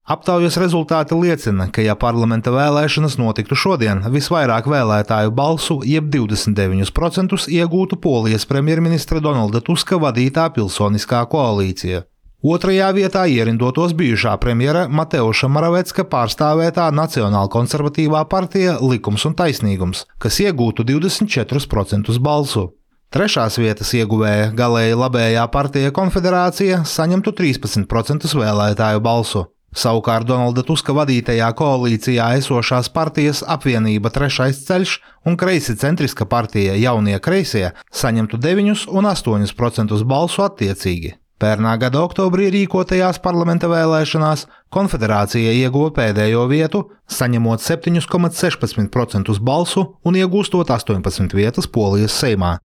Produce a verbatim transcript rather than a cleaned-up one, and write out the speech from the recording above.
Aptaujas rezultāti liecina, ka ja parlamenta vēlēšanas notiktu šodien, visvairāk vēlētāju balsu, jeb divdesmit deviņus procentus iegūtu Polijas premjerministra Donalda Tuska vadītā pilsoniskā koalīcija. Otrajā vietā ierindotos bijušā premjera Mateuša Moravecka pārstāvētā Nacionāla konservatīvā partija Likums un taisnīgums, kas iegūtu divdesmit četrus procentus balsu. Trešās vietas ieguvēja galēji labējā partija Konfederācija saņemtu trīspadsmit procentus vēlētāju balsu. Savukārt Donalda Tuska vadītajā koalīcijā esošās partijas apvienība Trešais ceļš un kreisi centriska partija Jaunie kreisie saņemtu deviņus un astoņus procentus balsu attiecīgi. Pērnā gada oktobrī rīkotajās parlamenta vēlēšanās Konfederācija ieguva pēdējo vietu, saņemot septiņus komats sešpadsmit procentus balsu un iegūstot astoņpadsmit vietas Polijas Seimā.